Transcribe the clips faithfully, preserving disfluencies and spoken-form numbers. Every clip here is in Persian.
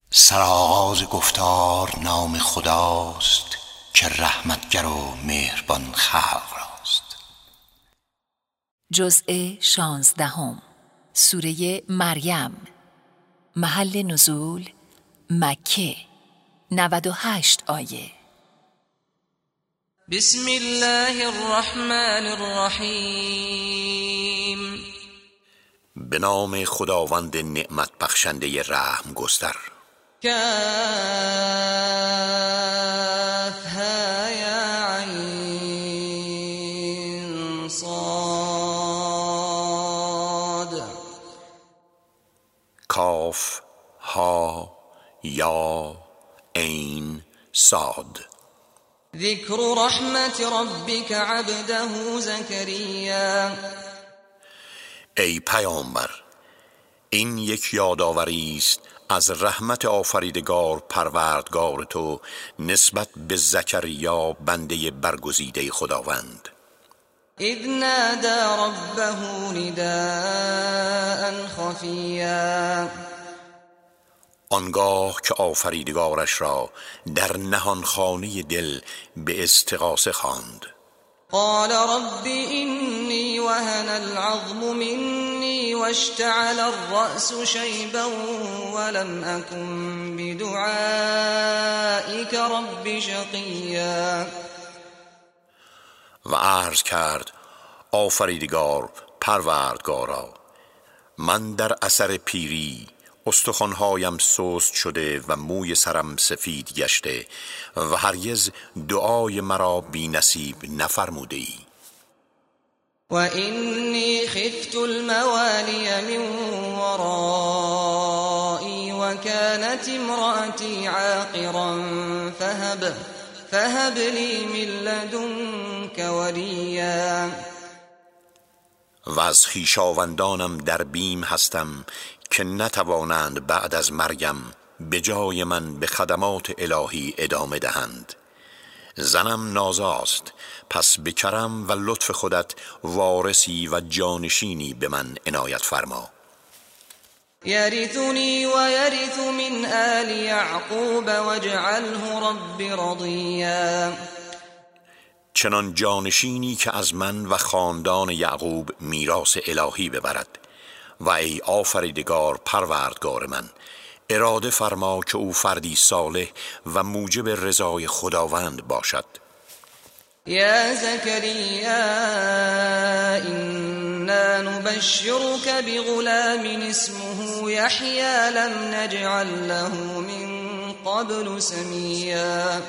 سرآغاز گفتار نام خداست که رحمتگر و مهربان خلق راست. جزء شانزدهم، سوره مریم. محل نزول مکه، نود و هشت آیه. بسم الله الرحمن الرحیم. به نام خداوند نعمت بخشنده رحم گستر. کافها یا عین صاد. کاف ها یا عین صاد. ذکر رحمت ربک عبده زکریا. ای پیامبر، این یک یادآوری است از رحمت آفریدگار پروردگار تو نسبت به زکریا بنده برگزیده خداوند. اذ نادى ربه نداء خفیا. آنگاه که آفریدگارش را در نهانخانه دل به استغاثه خواند. قال رب إني وهن العظم مني واشتعل الرأس شيبا ولم أكن بدعائك رب شقيا. و عرض کرد آفریدگار پروردگارا، من در اثر پیری استخوان‌هایم سست شده و موی سرم سفید گشته و هرگز دعای مرا بی نصیب نفرموده ای. و اینی خفت الموالی من ورایی و کانت امرأتی عاقرا فهب فهب لی من لدنک ولیا. و از خویشاوندانم در بیم هستم که نتوانند بعد از مرگم به جای من به خدمات الهی ادامه دهند. زنم نازاست، پس به کرم و لطف خودت وارثی و جانشینی به من عنایت فرما. یرثنی و یرث من آل یعقوب واجعله رب رضیا. چنان جانشینی که از من و خاندان یعقوب میراث الهی ببرد. و ای آفریدگار پروردگار من، اراده فرما که او فردی صالح و موجب رضای خداوند باشد. یا زکریا انا نبشرک بغلام اسمه یحیی لم نجعل له من قبل سمیا.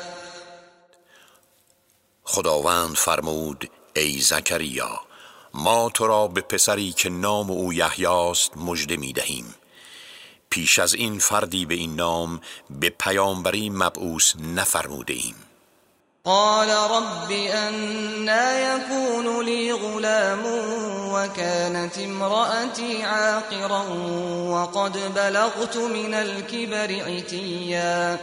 خداوند فرمود ای زکریا، ما تو را به پسری که نام او یحیی است مژده می دهیم. پیش از این فردی به این نام به پیامبری مبعوث نفرموده ایم. قال رب انا یکون لی غلام و کانت امرأتی عاقرا وقد بلغت من الكبر عتیا.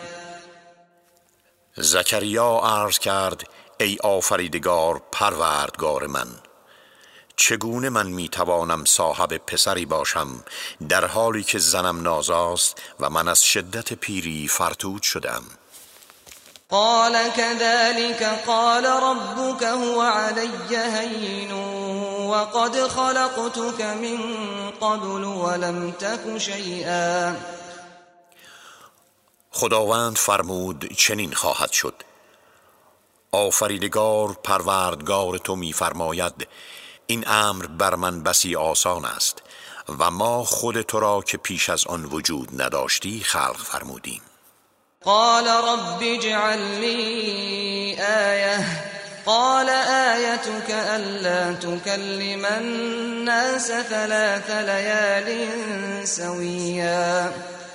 زکریا عرض کرد ای آفریدگار پروردگار من، چگونه من میتوانم صاحب پسری باشم در حالی که زنم نازاست و من از شدت پیری فرتود شدم. قال كذلك قال ربك هو علي هين وقد خلقتك من قبل ولم تك شيئا. خداوند فرمود چنین خواهد شد. آفریدگار پروردگار تو میفرماید این امر بر من بسی آسان است و ما خود تو را که پیش از آن وجود نداشتی خلق فرمودیم. قال رب اجعل لی آیه قال آیتک الا تکلم الناس ثلاث لیال سویا.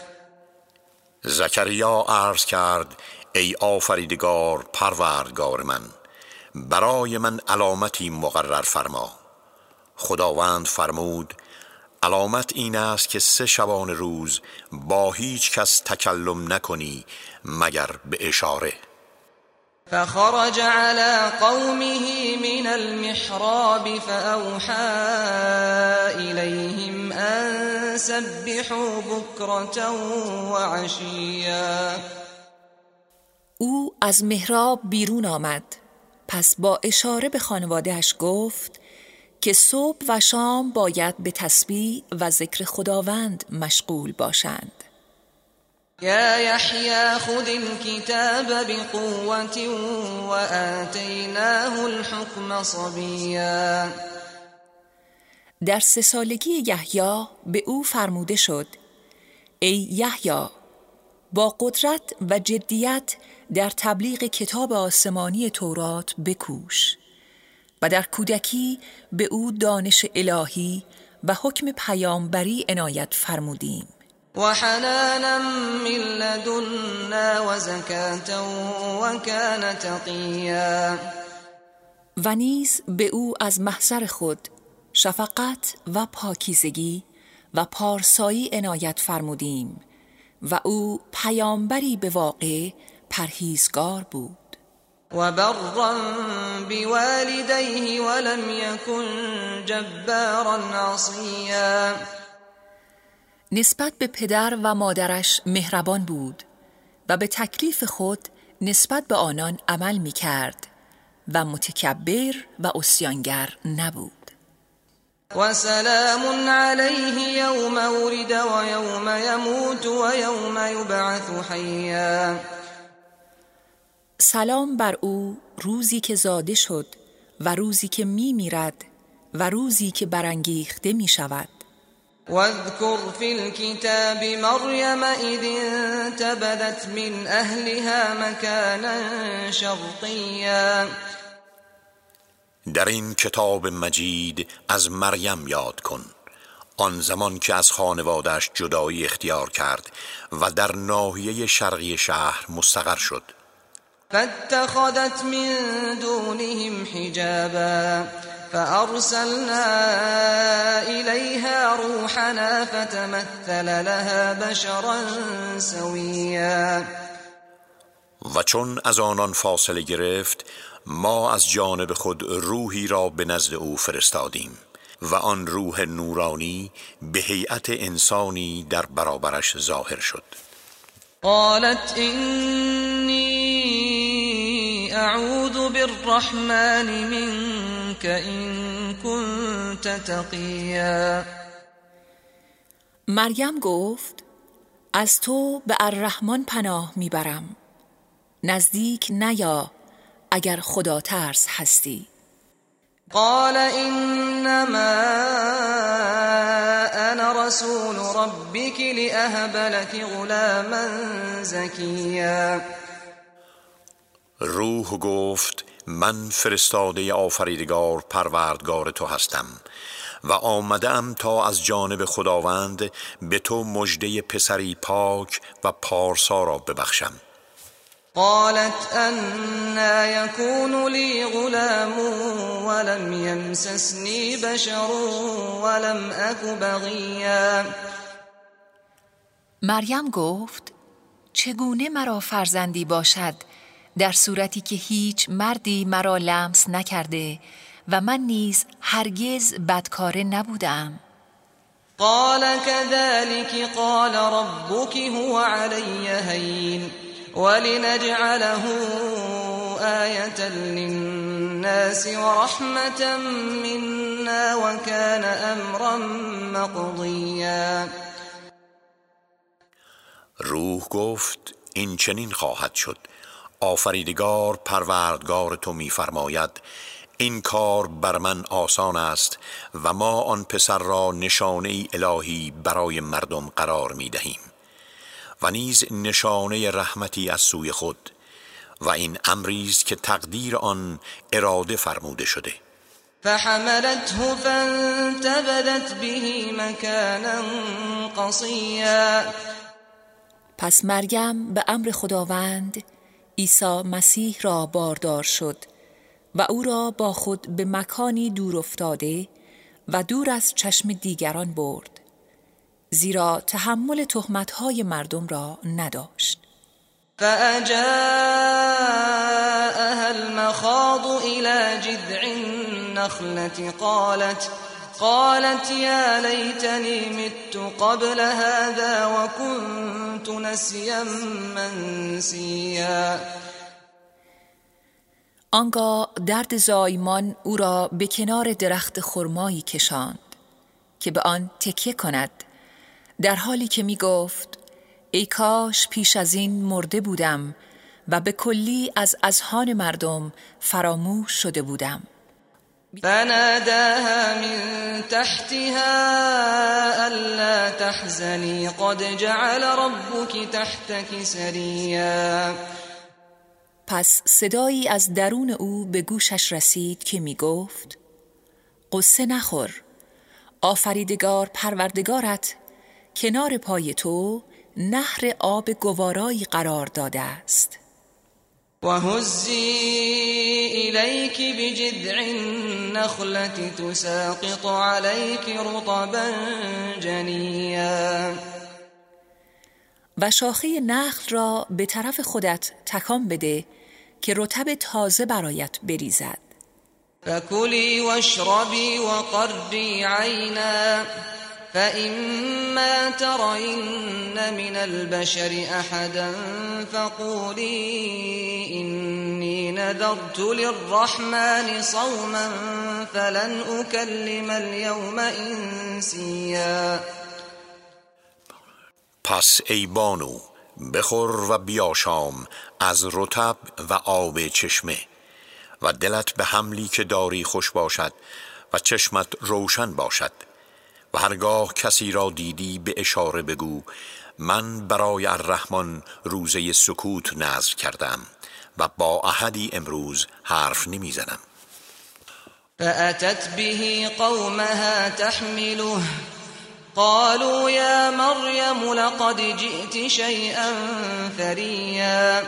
زکریا عرض کرد ای آفریدگار پروردگار من، برای من علامتی مقرر فرما. خداوند فرمود علامت این است که سه شبانه روز با هیچ کس تکلم نکنی مگر به اشاره. فخرج على قومه من المحراب فأوحى إليهم أن فسبحوا بكرة وعشيا. او از محراب بیرون آمد، پس با اشاره به خانواده‌اش گفت که صبح و شام باید به تسبیح و ذکر خداوند مشغول باشند. یا یحیی خذ الكتاب بقوة وآتیناه الحکم صبیا. در سه سالگی یحیی به او فرموده شد: ای یحیی، با قدرت و جدیت در تبلیغ کتاب آسمانی تورات بکوش و در کودکی به او دانش الهی و حکم پیامبری عنایت فرمودیم. و حنانا من لدنا و زکاة و کان تقیا. و نیز به او از محضر خود شفقت و پاکیزگی و پارسایی عنایت فرمودیم و او پیامبری به واقع پرهیزگار بود. و برا بوالدیه ولم یکن جبارا عصیا. نسبت به پدر و مادرش مهربان بود و به تکلیف خود نسبت به آنان عمل می کرد و متکبر و عصیانگر نبود. و سلام علیه یوم ولد و یوم یموت و یوم یبعث حیا. سلام بر او روزی که زاده شد و روزی که می میرد و روزی که برانگیخته می شود. واذكر في الكتاب مريم إذ انتبذت من أهلها مكانا شرقيا. در این کتاب مجید از مریم یاد کن، آن زمان که از خانواده‌اش جدایی اختیار کرد و در ناحیه شرقی شهر مستقر شد. فاتخذت من دونهم حجابا فأرسلنا إليها روحنا فتمثل لها بشرا سويا. و چون از آنان فاصله گرفت، ما از جانب خود روحی را به نزد او فرستادیم و آن روح نورانی به هیئت انسانی در برابرش ظاهر شد. قالت إني أعوذ بالرحمن منك إن كنت تقيا. مریم گفت: از تو به الرحمن پناه میبرم، نزدیک نیا اگر خدا ترس هستی. قال إنما أنا رسول ربك لأهب لك غلاما زكيا. روح گفت: من فرستاده آفریدگار پروردگار تو هستم و آمدم تا از جانب خداوند به تو مژده پسری پاک و پارسا را ببخشم. قالت أنا يكون لي غلام ولم يمسسني بشر ولم أك بغيا. مریم گفت: چگونه مرا فرزندی باشد در صورتی که هیچ مردی مرا لمس نکرده و من نیز هرگز بدکاره نبودم. قال كذلك قال ربك هو علي هين ولنجعله آية للناس ورحمة منا وكان أمرا مقضيا. روح گفت: این چنین خواهد شد. آفریدگار پروردگار تو می‌فرماید این کار بر من آسان است و ما آن پسر را نشانه الهی برای مردم قرار می‌دهیم و نیز نشانه رحمتی از سوی خود و این امری است که تقدیر آن اراده فرموده شده. فحملته فانتبذت به مكانا قصيا. پس مریم به امر خداوند عیسی مسیح را باردار شد و او را با خود به مکانی دور افتاده و دور از چشم دیگران برد، زیرا تحمل تهمت‌های مردم را نداشت. فأجاءها المخاض إلى جذع النخلة قالت قالت یا لیتنی مت قبل هذا وكنت نسیا منسیا. آنگاه درد زایمان او را به کنار درخت خرمایی کشاند که به آن تکیه کند، در حالی که می گفت ای کاش پیش از این مرده بودم و به کلی از اذهان مردم فراموش شده بودم. فناداها من تحتها الا تحزنی قد جعل ربك تحتك سریا. پس صدایی از درون او به گوشش رسید که می گفت قصه نخور، آفریدگار پروردگارت کنار پای تو نهر آب گوارایی قرار داده است. وهزی الیک بجذع النخلة تساقط علیک رطبا جنیا. و شاخه نخل را به طرف خودت تکان بده که رطب تازه برایت بریزد. فکلی واشربی وقری عینا فإما ترين من البشر أحدا فقولي إني نذرت للرحمن صوما فلن أكلم اليوم إنسيا. پس ای بانو بخور و بیاشام از رطب و آب چشمه و دلت به حملی که داری خوش باشد و چشمت روشن باشد و هرگاه کسی را دیدی به اشاره بگو من برای الرحمن روزه سکوت نذر کردم و با احدی امروز حرف نمی زنم. فأتت به قومها تحمله قالوا یا مریم لقد جئت شیئا فریا.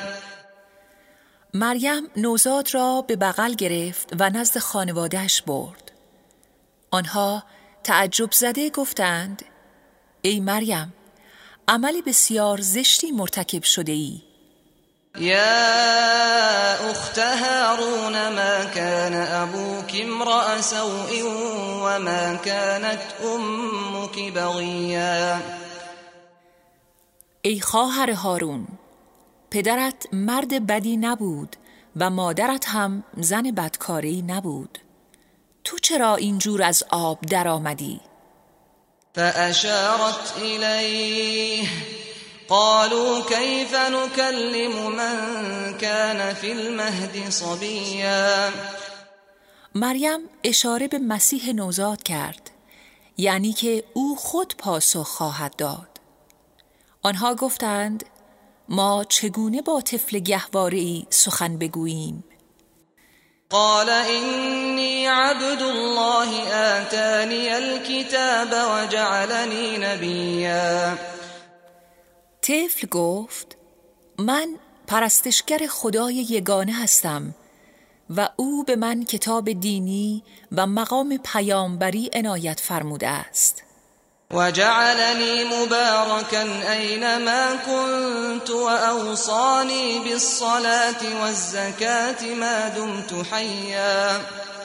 مریم نوزاد را به بغل گرفت و نزد خانواده‌اش برد. آنها تعجب زده گفتند ای مریم، عملی بسیار زشتی مرتکب شده ای. یا اخت هارون ما کان ابوک امرأ سوء و ما کانت امک بغیا. ای خواهر هارون، پدرت مرد بدی نبود و مادرت هم زن بدکاری نبود. تو چرا اینجور از آب در آمدی؟ فأشارت الیه قالوا کیف نکلم من کان فی المهد صبیا. مریم اشاره به مسیح نوزاد کرد، یعنی که او خود پاسخ خواهد داد. آنها گفتند ما چگونه با طفل گهواره‌ای سخن بگوییم؟ قال إني عبد الله آتاني الكتاب وجعلني نبيا. طفل گفت من پرستشگر خدای یگانه هستم و او به من کتاب دینی و مقام پیامبری عنایت فرموده است. وجعلني مباركا أينما كنت وأوصاني بالصلاة والزكاة ما دمت حيا.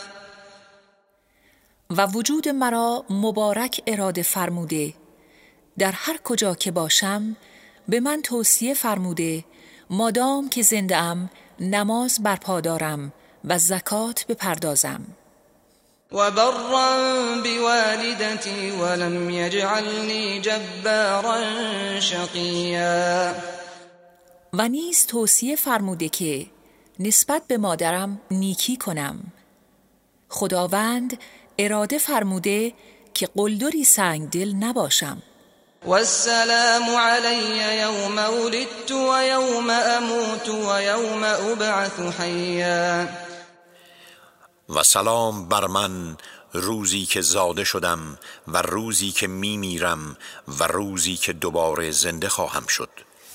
و وجود مرا مبارک اراده فرموده، در هر کجا که باشم به من توصیه فرموده مادام که زنده ام نماز برپا دارم و زکات بپردازم. و برا بوالدتی ولم یجعلنی جبارا شقیا. و نیز توصیه فرموده که نسبت به مادرم نیکی کنم. خداوند اراده فرموده که قلدری سنگدل نباشم. والسلام علی یوم ولدت و یوم اموت و یوم ابعث حیا. و سلام بر من روزی که زاده شدم و روزی که می میرم و روزی که دوباره زنده خواهم شد.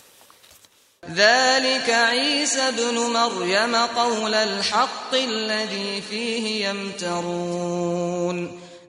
ذلك عیسی ابن مریم قول الحق الذی فیه یمترون.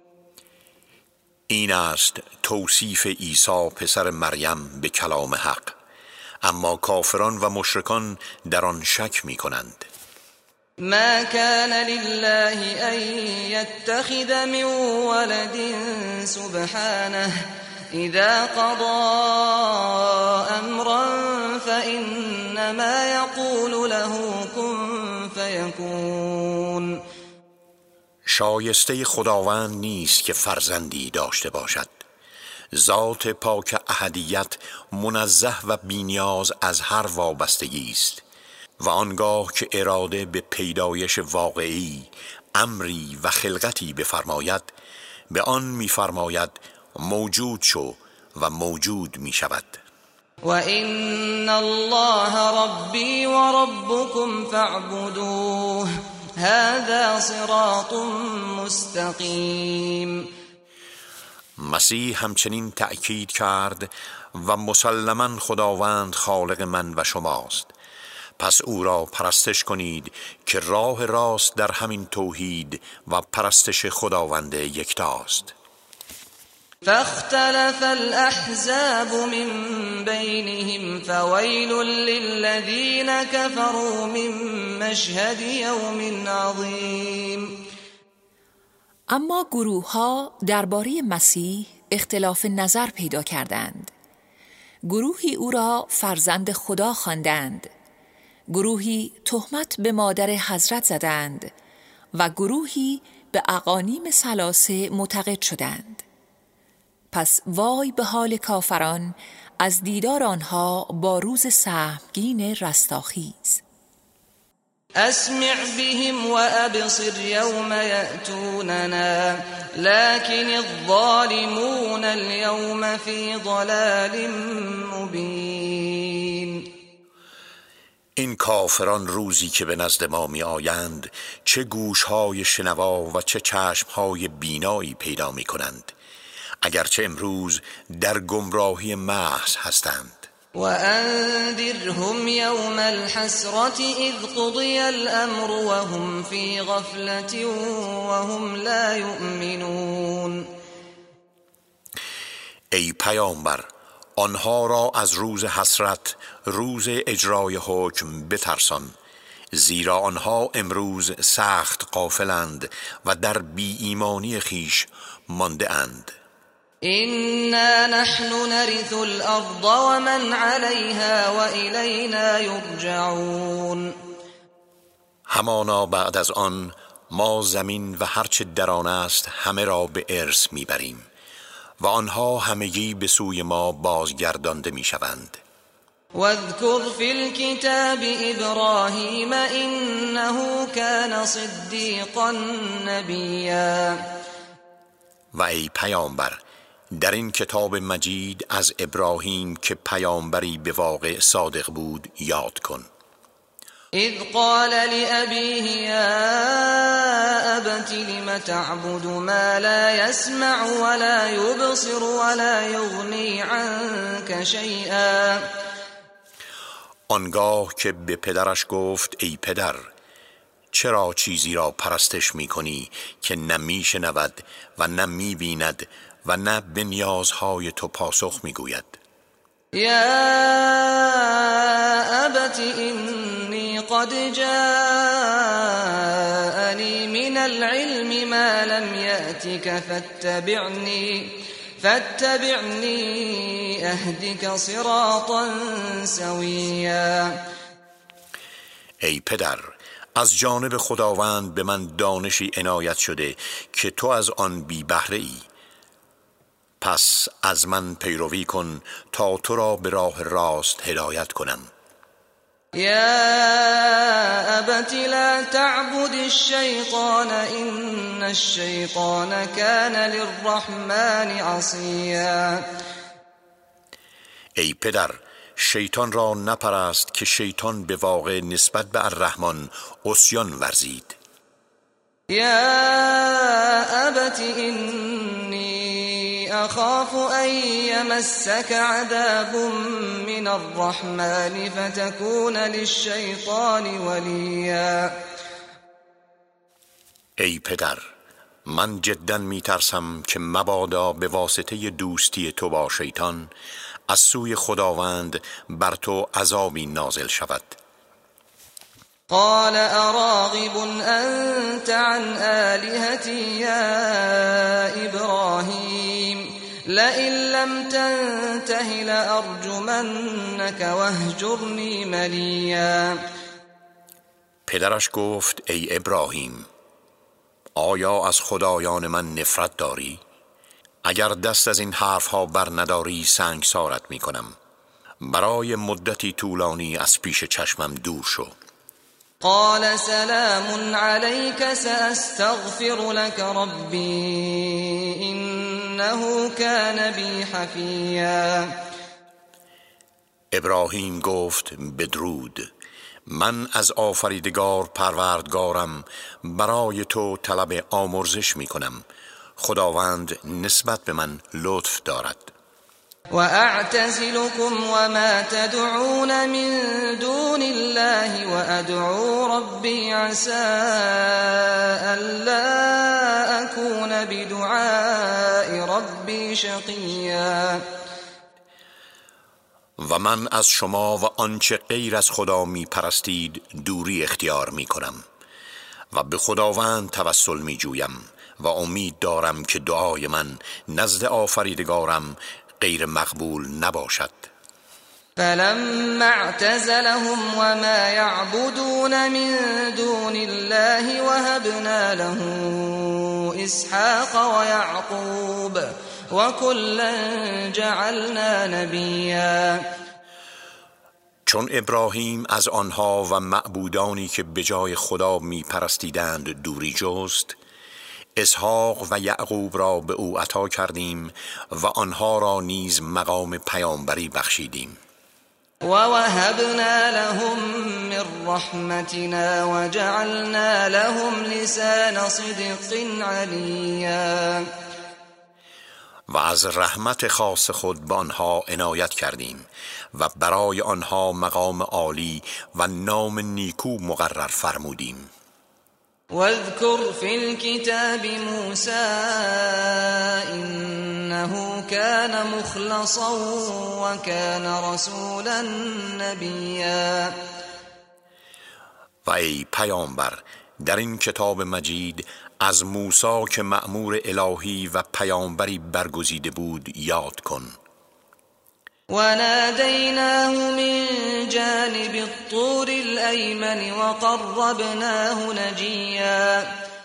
این است توصیف عیسی پسر مریم به کلام حق، اما کافران و مشرکان در آن شک می کنند. ما كان لله أن يتخذ من ولد سبحانه إذا قضى أمرا فإنما يقول له كن فيكون. شایسته خداوند نیست که فرزندی داشته باشد. ذات پاک احدیت منزه و بی‌نیاز از هر وابستگی است و آنگاه که اراده به پیدایش واقعی امری و خلقتی بفرماید به آن می‌فرماید موجود شو و موجود می‌شود. و ان الله ربی و ربکم فاعبدوه هذا صراط مستقیم. مسیح همچنین تأکید کرد و مسلماً خداوند خالق من و شماست، پس او را پرستش کنید که راه راست در همین توحید و پرستش خداوند یکتاست. فاختلف الأحزاب من بينهم فويل للذين كفروا من مشهد يوم عظيم. اما گروه ها درباره مسیح اختلاف نظر پیدا کردند. گروهی او را فرزند خدا خواندند، گروهی تهمت به مادر حضرت زدند و گروهی به اقانیم ثلاثه معتقد شدند. پس وای به حال کافران از دیدار آنها با روز سهمگین رستاخیز. اسمع بهم و ابصر یوم یأتوننا لكن الظالمون اليوم فی ضلال مبین. این کافران روزی که به نزد ما می آیند چه گوشهای شنوا و چه چشمهای بینایی پیدا می کنند، اگرچه امروز در گمراهی محض هستند. و انذرهم یوم الحسرة اذ قضی الامر وهم فی غفلة وهم لا یؤمنون. ای پیامبر، آنها را از روز حسرت، روز اجرای حکم بترسان، زیرا آنها امروز سخت غافلند و در بی ایمانی خیش مانده اند. إنا نحن نرث الأرض ومن عليها وإلينا يرجعون. همانا بعد از آن ما زمین و هرچه در آن است همه را به ارث میبریم و آنها همگی به سوی ما بازگردانده میشوند. واذكر في الكتاب إبراهيم إنه كان صديقا نبيا. و ای پیامبر، در این کتاب مجید از ابراهیم که پیامبری به واقع صادق بود یاد کن. اذ قال لأبيه يا أبت لم تعبد ما لا يسمع ولا يبصر ولا يغني عنك شيئا. آنگاه که به پدرش گفت ای پدر، چرا چیزی را پرستش می کنی که نه می شنود و نه می بیند و نه به نیازهای تو پاسخ می گوید؟ یا ابت اینی قد جاءنی من العلم ما لم یأتک فاتبعنی فاتبعنی اهدک صراطا سویا. ای پدر، از جانب خداوند به من دانشی عنایت شده که تو از آن بی بهره ای، پس از من پیروی کن تا تو را به راه راست هدایت کنم. یا ابت لا تعبد الشیطان ان الشیطان کان للرحمن عصیا. ای پدر، شیطان را نپرست که شیطان به واقع نسبت به الرحمن عصیان ورزید. یا ابت اینی اخاف ان یمسک عذاب من الرحمن فتکون للشیطان ولیا. ای پدر، من جدا می ترسم که مبادا به واسطه دوستی تو با شیطان از سوی خداوند بر تو عذابی نازل شود. قال أراغب أنت عن آلهتي يا إبراهيم لئن لم تنته لأرجمنك واهجرني مليا. پدرش گفت ای ابراهیم، آیا از خدایان من نفرت داری؟ اگر دست از این حرفها بر نداری سنگسارت می کنم. برای مدتی طولانی از پیش چشمم دور شو. قال سلام عليك سأستغفر لك ربي إنه كان بي حفيا. ابراهیم گفت بدرود، من از آفریدگار پروردگارم برای تو طلب آمرزش می کنم. خداوند نسبت به من لطف دارد. وأعتزلكم وما تدعون من دون الله وأدعو ربي عسى ألا أكون بدعاء ربي شقيا. و من از شما و آنچه غیر از خدا می پرستید دوری اختیار می کنم و به خداوند توسل می جویم و امید دارم که دعای من نزد آفریدگارم غیر مقبول نباشد. فلما اعتزلهم وما يعبدون من دون الله وهبنا له اسحاق ويعقوب وكلا جعلنا نبيا. چون ابراهیم از آنها و معبودانی که به جای خدا می پرستیدند دوری جست، اسحاق و یعقوب را به او عطا کردیم و آنها را نیز مقام پیامبری بخشیدیم. و وهبنا لهم من رحمتنا وجعلنا لهم لسان صدق علیا. و از رحمت خاص خود به آنها عنایت کردیم و برای آنها مقام عالی و نام نیکو مقرر فرمودیم. واذكر في الكتاب موسى إنه كان مخلصا وكان رسولا نبيا. و ای پیامبر، در این کتاب مجید از موسی که مأمور الهی و پیامبری برگزیده بود یاد کن. وناديناه من جانب الطور الأيمن وقربناه نجيا.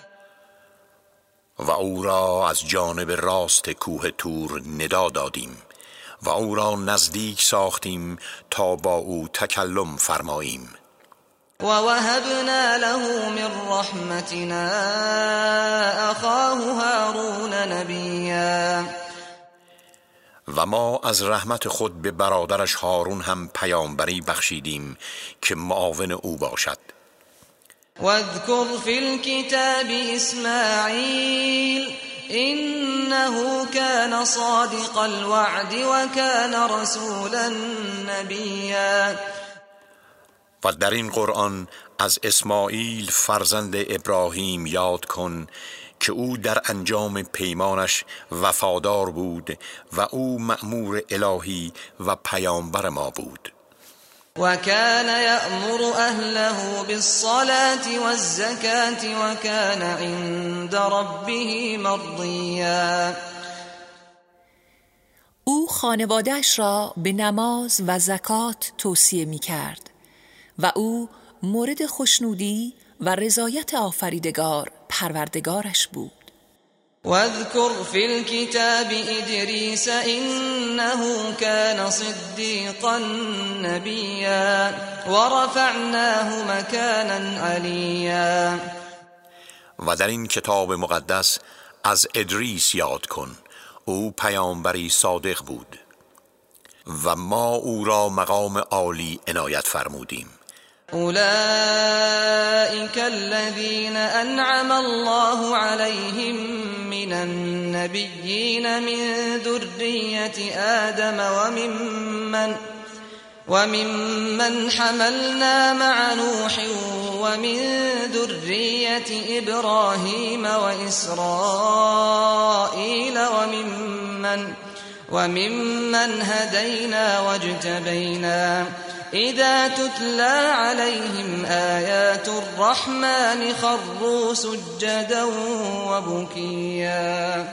و او را از جانب راست کوه تور ندا دادیم و او را نزدیک ساختیم تا با او تکلم فرماییم. و وهبنا له من رحمتنا اخاه هارون نبیا. و ما از رحمت خود به برادرش هارون هم پیامبری بخشیدیم که معاون او باشد. واذكر في الكتاب اسماعیل انه كان صادق الوعد وكان رسولا نبیا. و در این قرآن از اسماعیل فرزند ابراهیم یاد کن که او در انجام پیمانش وفادار بود و او مأمور الهی و پیامبر ما بود. و کان یأمر اهله بالصلاة والزکاة و کان عند ربه مرضیا. او خانواده‌اش را به نماز و زکات توصیه می کرد و او مورد خوشنودی و رضایت آفریدگار پروردگارش بود. واذكر في الكتاب ادریس انه كان صدیقا نبیا ورفعناه مكانا علیا. و در این کتاب مقدس از ادریس یاد کن، او پیامبری صادق بود و ما او را مقام عالی عنایت فرمودیم. أولئك الذين أنعم الله عليهم من النبيين من ذرية آدم وممن وممن حملنا مع نوح ومن ذرية إبراهيم وإسرائيل وممن وممن هدينا واجتبينا اذا تتلى عليهم آیات الرحمن خروا سجدا وبکیا.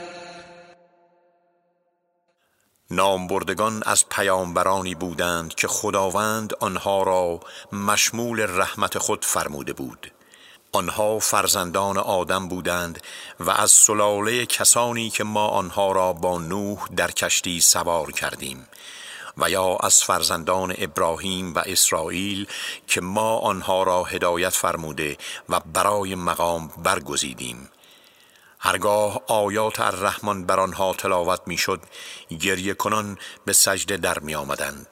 نامبردگان از پیامبرانی بودند که خداوند آنها را مشمول رحمت خود فرموده بود. آنها فرزندان آدم بودند و از سلاله کسانی که ما آنها را با نوح در کشتی سوار کردیم، و یا از فرزندان ابراهیم و اسرائیل که ما آنها را هدایت فرموده و برای مقام برگزیدیم. هرگاه آیات الرحمن بر آنها تلاوت میشد، گریه کنان به سجده در می آمدند.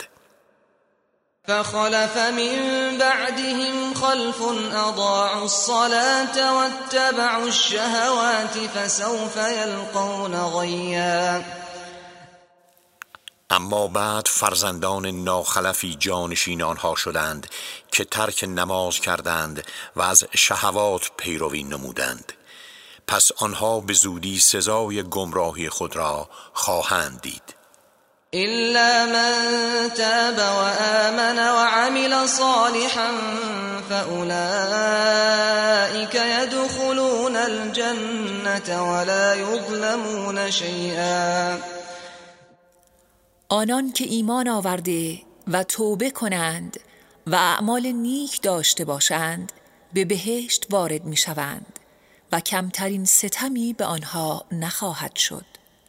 فخلف من بعدهم خلف اضاعوا الصلاة واتبعوا الشهوات فسوف يلقون غیا. اما بعد فرزندان ناخلفی جانشین آنها شدند که ترک نماز کردند و از شهوات پیروی نمودند. پس آنها به زودی سزای گمراهی خود را خواهند دید. الا من تاب وآمن وعمل صالحا فأولئك يدخلون الجنة ولا يظلمون شيئا. آنان که ایمان آورده و توبه کنند و اعمال نیک داشته باشند به بهشت وارد می شوند و کمترین ستمی به آنها نخواهد شد.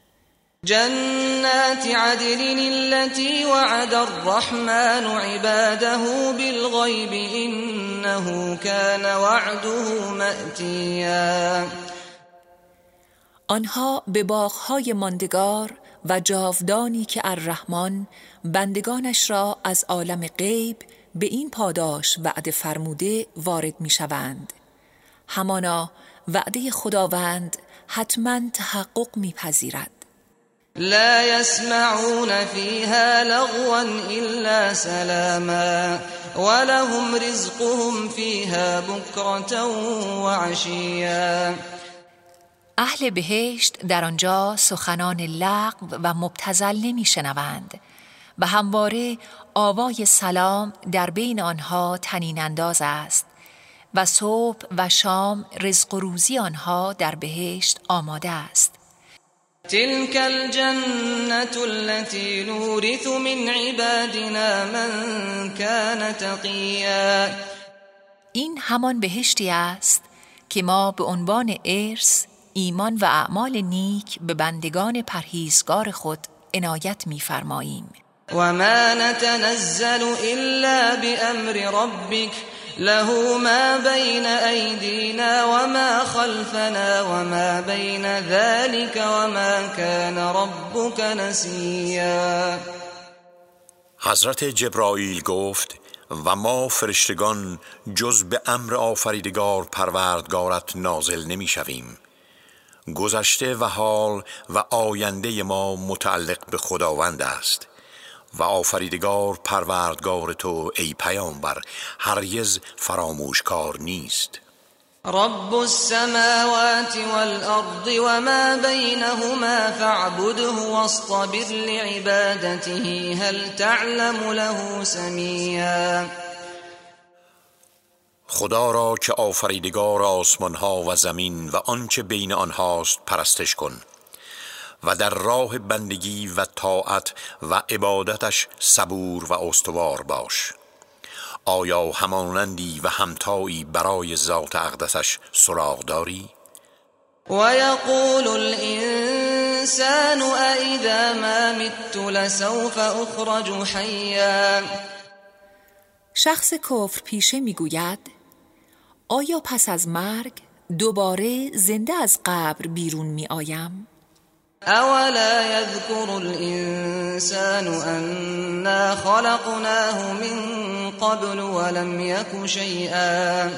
جنات عدن التي وعد الرحمن عباده بالغیب انه كان وعده مأتیا. آنها به باغ‌های ماندگار و جاودانی که الرحمن بندگانش را از عالم غیب به این پاداش وعده فرموده وارد می شوند. همانا وعده خداوند حتما تحقق می پذیرد. لا يسمعون فيها لغوا إلا سلاما ولهم رزقهم فيها بكرة وعشيا. اهل بهشت در آنجا سخنان لغو و مبتذل نمی شنوند و همواره آوای سلام در بین آنها طنین انداز است و صبح و شام رزق و روزی آنها در بهشت آماده است. تلك الجنة التي نورث من عبادنا من كان تقیا. این همان بهشتی است که ما به عنوان ارث ایمان و اعمال نیک به بندگان پرهیزگار خود عنایت می‌فرماییم. و ما نتنزل الا بأمر ربك له ما بين أيدينا وما خلفنا وما بين ذلك وما كان ربك نسيا. حضرت جبرائیل گفت و ما فرشتگان جز به امر آفریدگار پروردگارت نازل نمی شویم. گذشته و حال و آینده ما متعلق به خداوند است و آفریدگار پروردگار تو ای پیامبر هرگز فراموشکار نیست. رب السماوات والأرض وما بينهما فاعبده واصطبر لعبادته هل تعلم له سميا. خدا را که آفریدگار آسمان ها و زمین و آنچه بین آنهاست پرستش کن و در راه بندگی و طاعت و عبادتش صبور و استوار باش. آیا همانندی و همتایی برای ذات اقدسش سراغ داری؟ و یقول الانسان اذا ما مت لسوف اخرج حیا. شخص کفر پیشه میگوید آیا پس از مرگ دوباره زنده از قبر بیرون می آیم؟ اولا یذکر الانسان انا خلقناه من قبل ولم یک شیئا.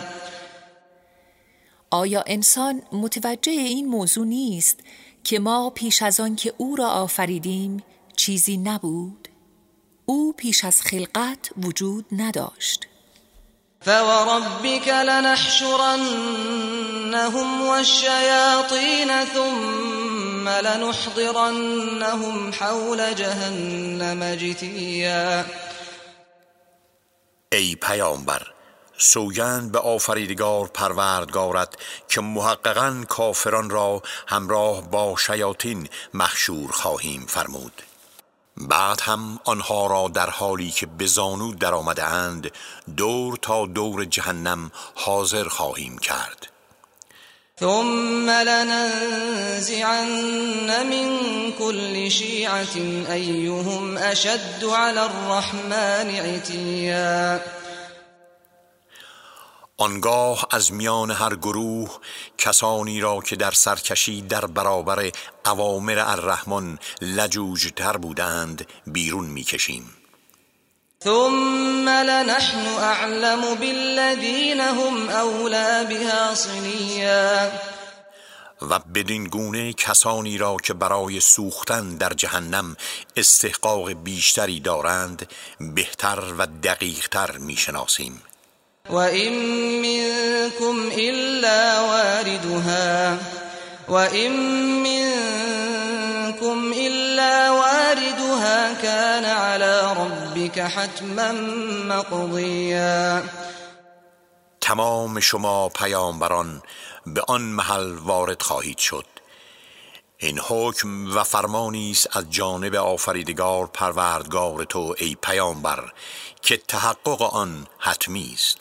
آیا انسان متوجه این موضوع نیست که ما پیش از آن که او را آفریدیم چیزی نبود؟ او پیش از خلقت وجود نداشت. فوربك لنحشرنهم والشياطين ثم لنحضرنهم حول جهنم جثيا. ای پیامبر، سوگند به آفریدگار پروردگارت که محققاً کافران را همراه با شیاطین محشور خواهیم فرمود. بعد هم آنها را در حالی که به زانو در آمده اند دور تا دور جهنم حاضر خواهیم کرد. ثم لننزعن من كل شيعة أيهم أشد على الرحمن عتيا. آنگاه از میان هر گروه کسانی را که در سرکشی در برابر اوامر الرحمن لجوج تر بودند بیرون میکشیم. ثم لنحن اعلم بالذین هم اولی بها صلیا. و بدین گونه کسانی را که برای سوختن در جهنم استحقاق بیشتری دارند بهتر و دقیقتر میشناسیم. وَإِن مِّنكُمْ إِلَّا وَارِدُهَا وَإِن مِّنكُمْ إِلَّا وَارِدُهَا كَانَ عَلَى رَبِّكَ حَتْمًا مَّقْضِيًّا. تمام شما پیامبران به آن محل وارد خواهید شد. این حکم و فرمانی است از جانب آفریدگار پروردگار تو ای پیامبر که تحقق آن حتمی است.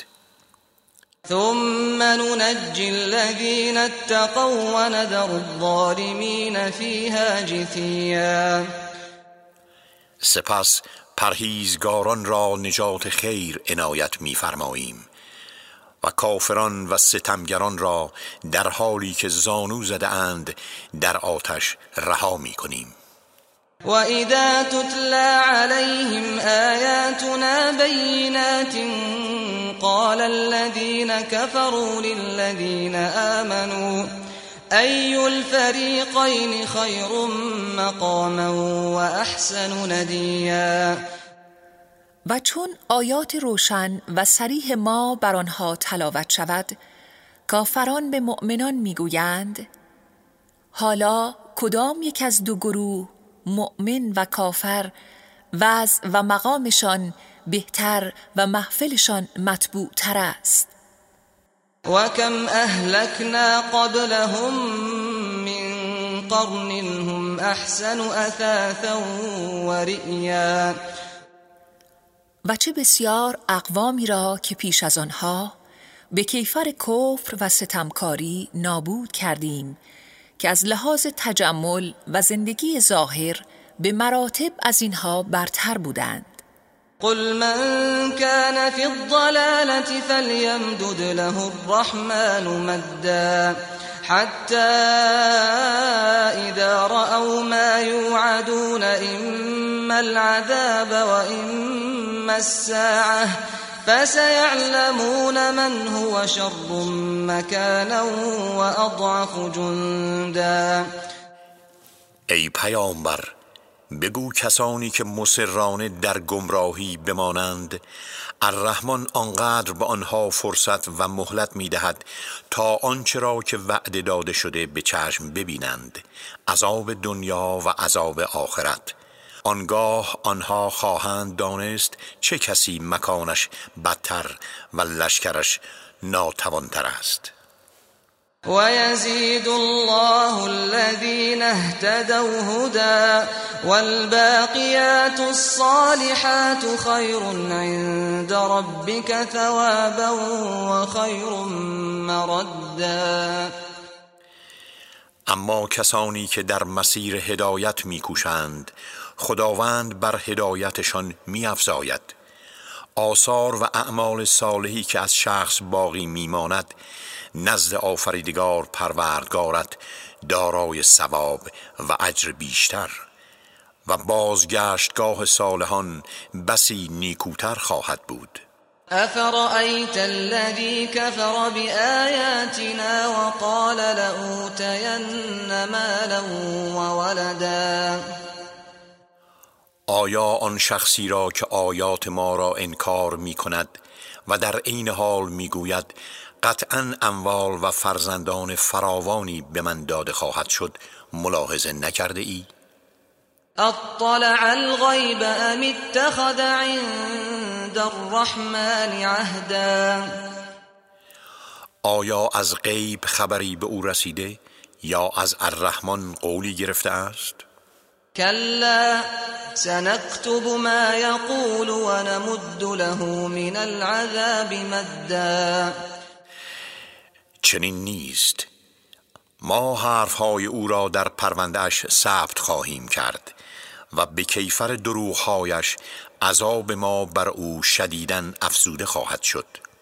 ثم ننجي الذين اتقوا ونذر الظالمين فيها جثيا. سپس پرهیزگاران را نجات خیر عنایت می‌فرماییم و کافران و ستمگران را در حالی که زانو زده اند در آتش رها می‌کنیم. وَإِذَا تُتْلَى عَلَيْهِمْ آيَاتُنَا بَيِّنَاتٍ قَالَ الَّذِينَ كَفَرُوا لِلَّذِينَ آمَنُوا أَيُّ الْفَرِيقَيْنِ خَيْرٌ مَّقَامًا وَأَحْسَنُ نَدِيًّا. و چون آیات روشن و صریح ما بر آنها تلاوت شود، کافران به مؤمنان میگویند حالا کدام یک از دو گروه مؤمن و کافر وضع و مقامشان بهتر و محفلشان مطبوع تر است. و کم اهلکنا قبلهم من قرن هم احسن اثاثا و رئیا. و چه بسیار اقوامی را که پیش از آنها به کیفر کفر و ستمکاری نابود کردیم که از لحاظ تجمل و زندگی ظاهر به مراتب از اینها برتر بودند. قل من كان في الضلالة فليمدد له الرحمن مدا حتى إذا رأوا ما يوعدون إما العذاب وإما الساعة فسيعلمون من هو شر مكانا وأضعف جندا. ای پیامبر، بگو کسانی که مصرانه در گمراهی بمانند الرحمن آنقدر به آنها فرصت و مهلت می‌دهد تا آنچه را که وعده داده شده به چشم ببینند، عذاب دنیا و عذاب آخرت. آنگاه آنها خواهند دانست چه کسی مکانش بدتر و لشکرش ناتوانتر است. وَيَزِيدُ اللَّهُ الَّذِينَ اهْتَدَوْا هُدًى وَالْبَاقِيَاتُ الصَّالِحَاتُ خَيْرٌ عِندَ رَبِّكَ ثَوَابًا وَخَيْرٌ مَّرَدًّا. اما کسانی که در مسیر هدایت می‌کوشند خداوند بر هدایتشان می‌افزاید. آثار و اعمال صالحی که از شخص باقی میماند نزد آفریدگار پروردگارت دارای ثواب و اجر بیشتر و بازگشتگاه صالحان بسی نیکوتر خواهد بود. أفرأيت الذي كفر بآياتنا وقال لأوتين مالا وولدا. آیا آن شخصی را که آیات ما را انکار می کند و در عین حال می گوید قطعاً اموال و فرزندان فراوانی به من داده خواهد شد ملاحظه نکرده ای؟ اطلع الغیب ام اتخذ عند الرحمن عهدا. آیا از غیب خبری به او رسیده یا از الرحمن قولی گرفته است؟ كلا سنكتب ما يقول ونمد له من العذاب مدا. چنین نیست. ما حرفهای او را در پرونده‌اش ثبت خواهیم کرد و به کیفر دروغ‌هایش عذاب ما بر او شدیداً افزوده خواهد شد.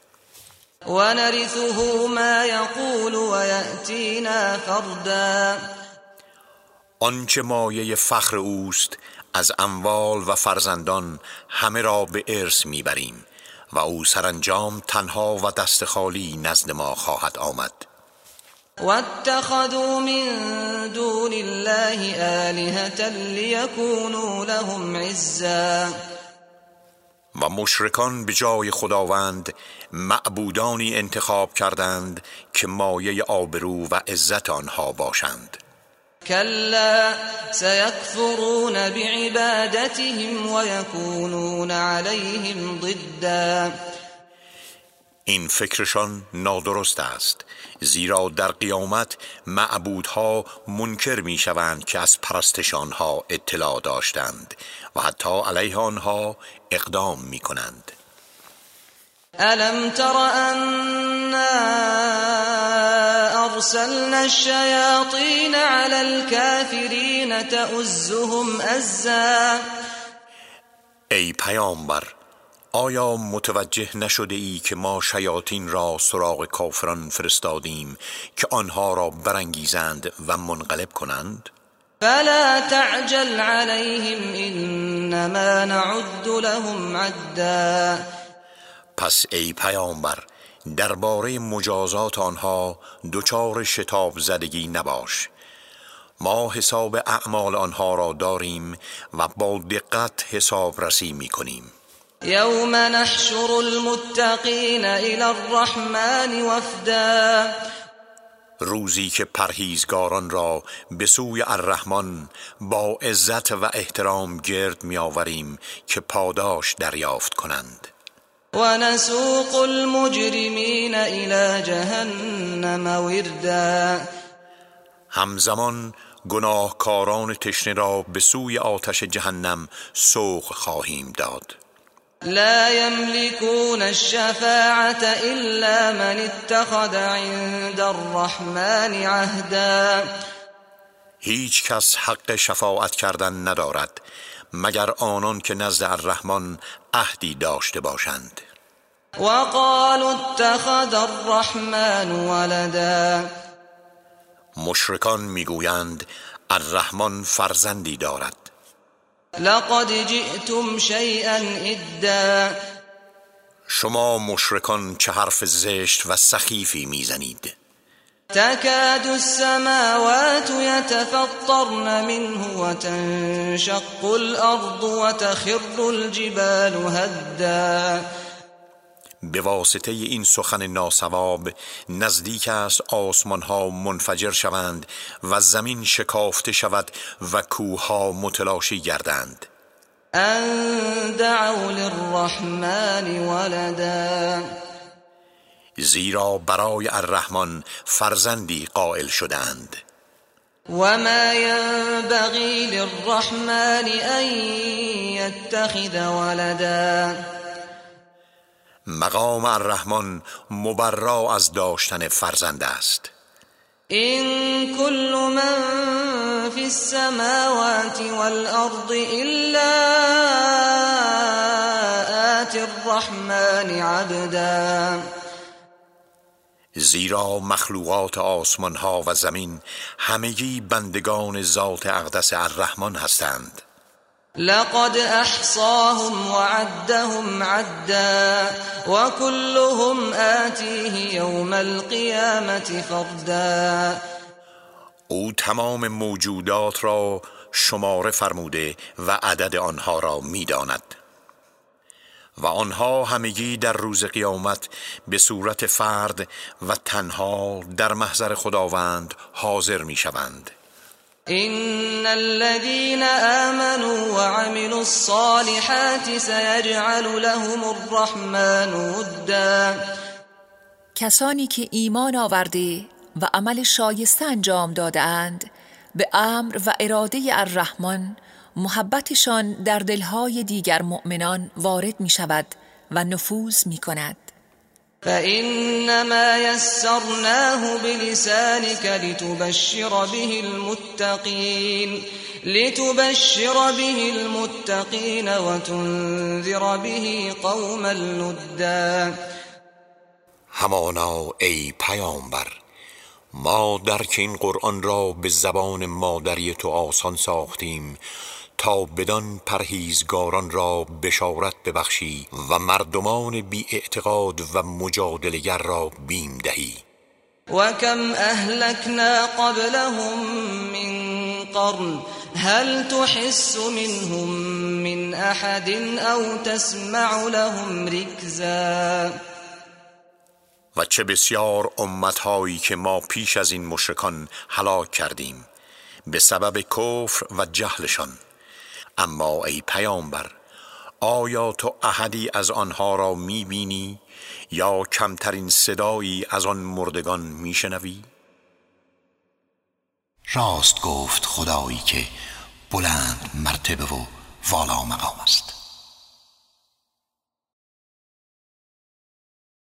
ونرثه ما يقول ويأتينا فردا. آنچه مایه فخر اوست از اموال و فرزندان همه را به ارث میبریم و او سرانجام تنها و دست خالی نزد ما خواهد آمد. واتخذوا من دون الله آلهة ليكونوا لهم عزا. و مشرکان به جای خداوند معبودانی انتخاب کردند که مایه آبرو و عزت آنها باشند. كلا سيكفرون بعبادتهم ويكونون عليهم ضدا. این فکرشان نادرست است، زیرا در قیامت معبودها منکر می شوند که از پرستشانها اطلاع داشتند و حتی علیه آنها اقدام می کنند. ألم تر أنا أرسلنا الشياطين على الكافرين تؤزهم أزا. ای پیامبر، آیا متوجه نشده ای که ما شیاطین را سراغ کافران فرستادیم که آنها را برانگیزند و منقلب کنند؟ فلا تعجل عليهم إنما نعد لهم عدا. پس ای پیامبر، درباره مجازات آنها دچار شتاب زدگی نباش. ما حساب اعمال آنها را داریم و با دقت حساب رسی می کنیم. يوم نحشر المتقين إلى الرحمن وفدا. روزی که پرهیزگاران را به سوی الرحمن با عزت و احترام گرد می آوریم که پاداش دریافت کنند. ونسوق المجرمين إلى جهنم وردا. همزمان گناهکاران تشنه را به سوی آتش جهنم سوق خواهیم داد. لا يملكون الشفاعة إلا من اتخذ عند الرحمن عهدا. هیچ کس حق شفاعت کردن ندارد مگر آنان که نزد الرحمن عهدی داشته باشند. وقالوا اتخذ الرحمن ولدا. مشرکان میگویند الرحمن فرزندی دارد. لقد جئتم شيئا إدا. شما مشرکان چه حرف زشت و سخیفی میزنید. تكاد السماوات يتفطرن منه وتنشق الأرض وتخر الجبال هدا. به واسطه این سخن ناسواب نزدیک است آسمان ها منفجر شوند و زمین شکافته شود و کوهها متلاشی گردند. ان دعوا للرحمن ولدا. زیرا برای الرحمن فرزندی قائل شدند. وما ينبغي للرحمن ان يتخذ ولدا. مقام الرحمن مبرا از داشتن فرزند است. این كل من في السماوات والأرض إلا آتي الرحمن عبدا. زیرا مخلوقات آسمان ها و زمین همگی بندگان ذات اقدس الرحمن هستند. لقد احصاهم وعدهم عدا وكلهم آتيه يوم القيامة فردا. او تمام موجودات را شماره فرموده و عدد آنها را می‌داند و آنها همگی در روز قیامت به صورت فرد و تنها در محضر خداوند حاضر می‌شوند. إن الذين آمنوا وعملوا الصالحات سيجعل لهم الرحمن ودا. کسانی که ایمان آورده و عمل شایسته انجام داده اند به امر و اراده الرحمن محبتشان در دلهای دیگر مؤمنان وارد می شود و نفوذ می کند. فإنما يسرناه بلسانك لتبشر به المتقين لتبشر به المتقين وتنذر به قوما لدا. همانا ای پیامبر، ما درک این قرآن را به زبان مادری تو آسان ساختیم تا بدان پرهیزگاران را بشارت ببخشی و مردمان بی اعتقاد و مجادلگر را بیم دهی. و کم اهلکنا قبلهم من قرن هل تحس منهم من احد او تسمع لهم رکزا. و چه بسیار امتهایی که ما پیش از این مشرکان هلاک کردیم به سبب کفر و جهلشان. اما ای پیامبر، آیا تو احدی از آنها را می‌بینی یا کمترین صدایی از آن مردگان می‌شنوی؟ راست گفت خدایی که بلند مرتبه و والا مقام است.